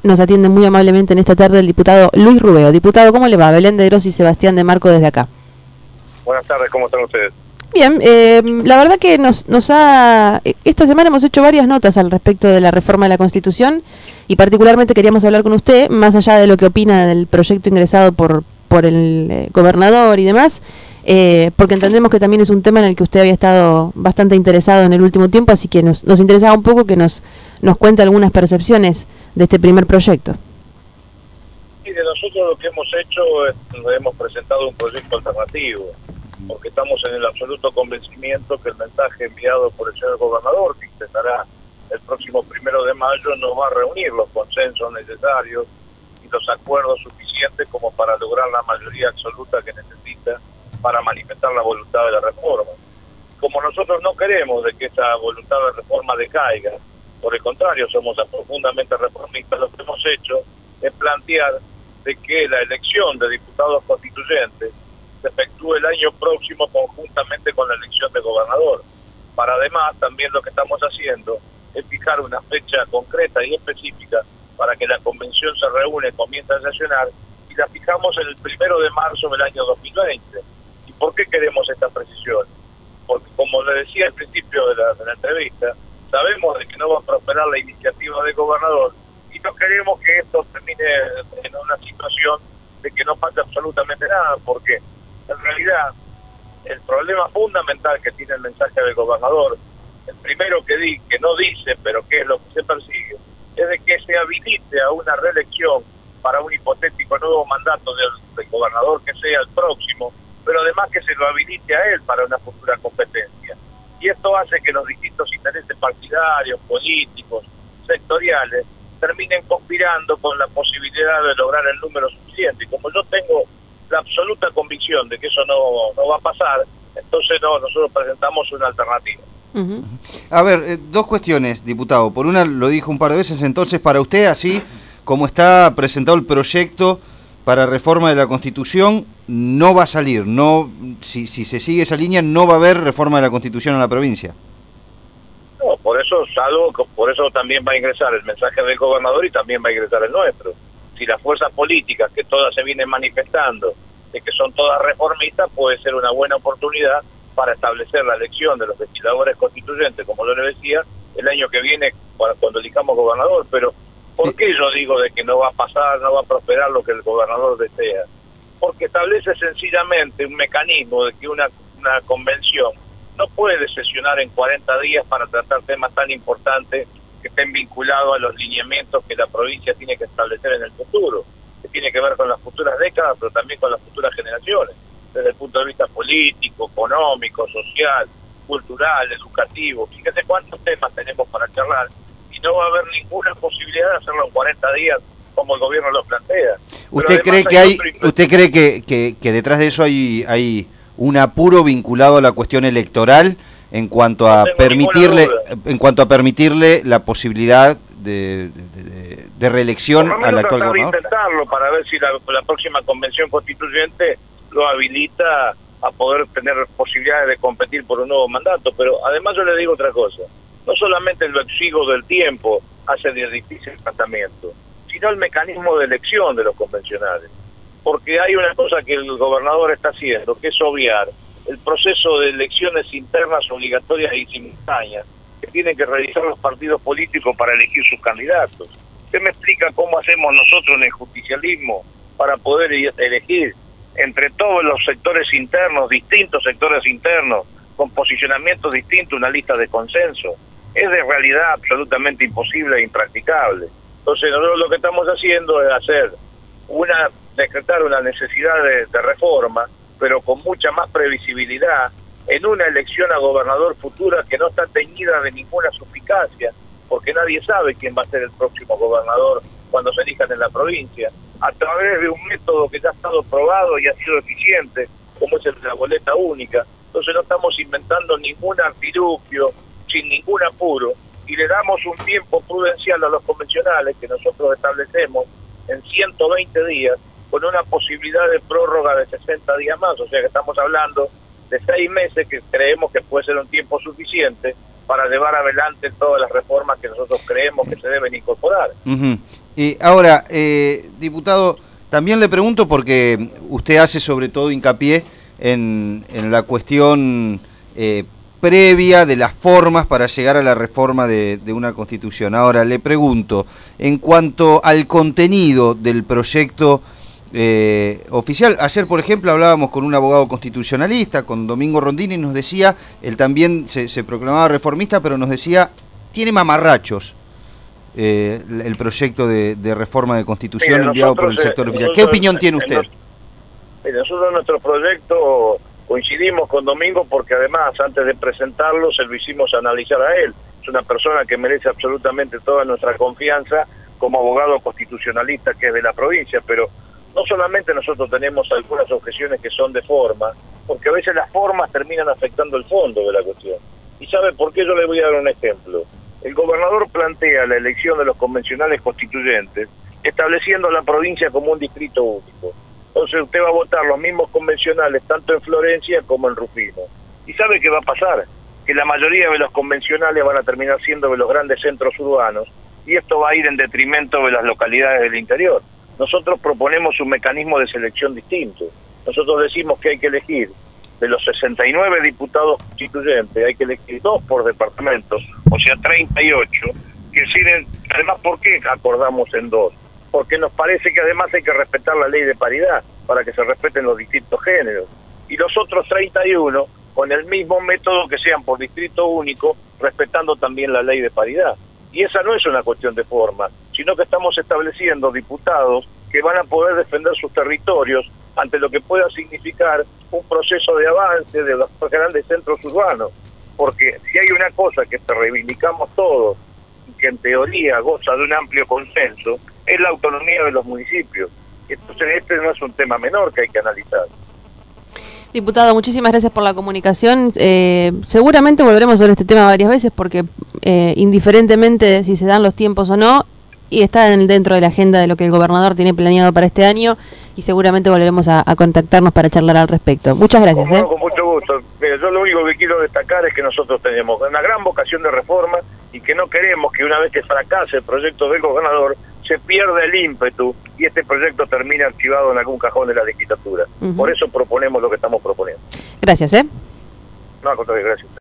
nos atiende muy amablemente en esta tarde el diputado Luis Rubeo. Diputado, ¿cómo le va? Belén de Gros y Sebastián de Marco desde acá. Buenas tardes, ¿cómo están ustedes? Bien, la verdad que esta semana hemos hecho varias notas al respecto de la reforma de la Constitución y particularmente queríamos hablar con usted, más allá de lo que opina del proyecto ingresado por el gobernador y demás, porque entendemos que también es un tema en el que usted había estado bastante interesado en el último tiempo, así que nos interesaba un poco que nos cuente algunas percepciones de este primer proyecto. Y de nosotros lo que hemos hecho es, hemos presentado un proyecto alternativo, porque estamos en el absoluto convencimiento que el mensaje enviado por el señor gobernador, que ingresará el próximo 1 de mayo, no va a reunir los consensos necesarios y los acuerdos suficientes como para lograr la mayoría absoluta que necesita para manifestar la voluntad de la reforma. Como nosotros no queremos de que esa voluntad de reforma decaiga, por el contrario, somos profundamente reformistas, lo que hemos hecho es plantear de que la elección de diputados constituyentes se efectúe el año próximo conjuntamente con la elección de gobernador. Para además, también lo que estamos haciendo es fijar una fecha concreta y específica para que la convención se reúne, comience a sesionar, y la fijamos en el 1 de marzo del año 2020. ¿Y por qué queremos esta precisión? Porque, como le decía al principio de la entrevista, sabemos de que no va a prosperar la iniciativa del gobernador y no queremos que esto termine en una situación de que no pase absolutamente nada, porque en realidad el problema fundamental que tiene el mensaje del gobernador, el primero que no dice, pero que es lo que se persigue, es de que se habilite a una reelección para un hipotético nuevo mandato del gobernador que sea el próximo, pero además que se lo habilite a él para una futura competencia. Y esto hace que los distintos intereses partidarios, políticos, sectoriales, terminen conspirando con la posibilidad de lograr el número suficiente. Y como yo tengo la absoluta convicción de que eso no va a pasar, entonces nosotros presentamos una alternativa. Uh-huh. A ver, dos cuestiones, diputado. Por una, lo dijo un par de veces, entonces para usted, así como está presentado el proyecto para reforma de la Constitución, no va a salir, si se sigue esa línea, no va a haber reforma de la Constitución en la provincia. No, por eso también va a ingresar el mensaje del gobernador y también va a ingresar el nuestro. Si las fuerzas políticas, que todas se vienen manifestando, de que son todas reformistas, puede ser una buena oportunidad para establecer la elección de los legisladores constituyentes, como yo le decía, el año que viene cuando elijamos gobernador. Pero ¿por qué yo digo de que no va a pasar, no va a prosperar lo que el gobernador desea? Porque establece sencillamente un mecanismo de que una convención no puede sesionar en 40 días para tratar temas tan importantes que estén vinculados a los lineamientos que la provincia tiene que establecer en el futuro, que tiene que ver con las futuras décadas, pero también con las futuras generaciones, desde el punto de vista político, económico, social, cultural, educativo. Fíjese cuántos temas tenemos para charlar y no va a haber ninguna posibilidad de hacerlo en 40 días como el gobierno lo plantea. ¿Usted cree que detrás de eso hay un apuro vinculado a la cuestión electoral en cuanto a permitirle la posibilidad de reelección al actual gobernador? Intentarlo para ver si la próxima convención constituyente lo habilita a poder tener posibilidades de competir por un nuevo mandato. Pero además yo le digo otra cosa, no solamente lo exigo del tiempo hace de difícil tratamiento, sino el mecanismo de elección de los convencionales. Porque hay una cosa que el gobernador está haciendo, que es obviar el proceso de elecciones internas obligatorias y simultáneas que tienen que realizar los partidos políticos para elegir sus candidatos. ¿Usted me explica cómo hacemos nosotros en el justicialismo para poder elegir entre todos los sectores internos, distintos sectores internos, con posicionamientos distintos, una lista de consenso? Es de realidad absolutamente imposible e impracticable. Entonces nosotros lo que estamos haciendo es decretar una necesidad de reforma, pero con mucha más previsibilidad, en una elección a gobernador futura que no está teñida de ninguna suspicacia, porque nadie sabe quién va a ser el próximo gobernador cuando se elijan en la provincia, a través de un método que ya ha estado probado y ha sido eficiente, como es el de la boleta única. Entonces no estamos inventando ningún artilugio, sin ningún apuro, y le damos un tiempo prudencial a los convencionales que nosotros establecemos en 120 días, con una posibilidad de prórroga de 60 días más. O sea que estamos hablando de 6 meses, que creemos que puede ser un tiempo suficiente para llevar adelante todas las reformas que nosotros creemos que se deben incorporar. Ahora, diputado, también le pregunto porque usted hace sobre todo hincapié en la cuestión previa de las formas para llegar a la reforma de una Constitución. Ahora, le pregunto, en cuanto al contenido del proyecto oficial, ayer, por ejemplo, hablábamos con un abogado constitucionalista, con Domingo Rondini, y nos decía, él también se proclamaba reformista, pero nos decía, tiene mamarrachos el proyecto de reforma de Constitución enviado por el sector oficial. ¿Qué opinión tiene usted? Nosotros en nuestro proyecto coincidimos con Domingo porque además antes de presentarlo se lo hicimos analizar a él. Es una persona que merece absolutamente toda nuestra confianza como abogado constitucionalista que es de la provincia, pero no solamente nosotros tenemos algunas objeciones que son de forma, porque a veces las formas terminan afectando el fondo de la cuestión. ¿Y sabe por qué? Yo le voy a dar un ejemplo. El gobernador plantea la elección de los convencionales constituyentes estableciendo la provincia como un distrito único. Entonces usted va a votar los mismos convencionales tanto en Florencia como en Rufino. ¿Y sabe qué va a pasar? Que la mayoría de los convencionales van a terminar siendo de los grandes centros urbanos y esto va a ir en detrimento de las localidades del interior. Nosotros proponemos un mecanismo de selección distinto. Nosotros decimos que hay que elegir de los 69 diputados constituyentes, hay que elegir 2 por departamentos, o sea 38, que sirven, además, ¿por qué acordamos en 2? Porque nos parece que además hay que respetar la ley de paridad, para que se respeten los distintos géneros. Y los otros 31, con el mismo método que sean por distrito único, respetando también la ley de paridad. Y esa no es una cuestión de forma, sino que estamos estableciendo diputados que van a poder defender sus territorios ante lo que pueda significar un proceso de avance de los grandes centros urbanos. Porque si hay una cosa que reivindicamos todos y que en teoría goza de un amplio consenso, es la autonomía de los municipios. Entonces este no es un tema menor que hay que analizar. Diputado, muchísimas gracias por la comunicación. Seguramente volveremos sobre este tema varias veces porque indiferentemente de si se dan los tiempos o no, y está dentro de la agenda de lo que el gobernador tiene planeado para este año y seguramente volveremos a contactarnos para charlar al respecto. Muchas gracias. Con mucho gusto. Yo lo único que quiero destacar es que nosotros tenemos una gran vocación de reforma y que no queremos que una vez que fracase el proyecto del gobernador se pierda el ímpetu y este proyecto termine archivado en algún cajón de la legislatura. Por eso proponemos lo que estamos proponiendo. Gracias. No, al contrario, gracias.